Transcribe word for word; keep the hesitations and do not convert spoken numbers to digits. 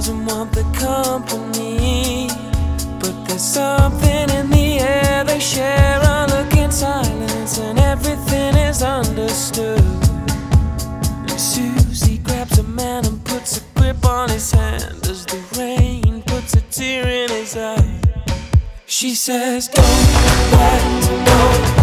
doesn't want the company, but there's something in the air. They share a look in silence, and everything is understood. And Susie grabs a man and puts a grip on his hand as the rain puts a tear in his eye. She says, don't let go.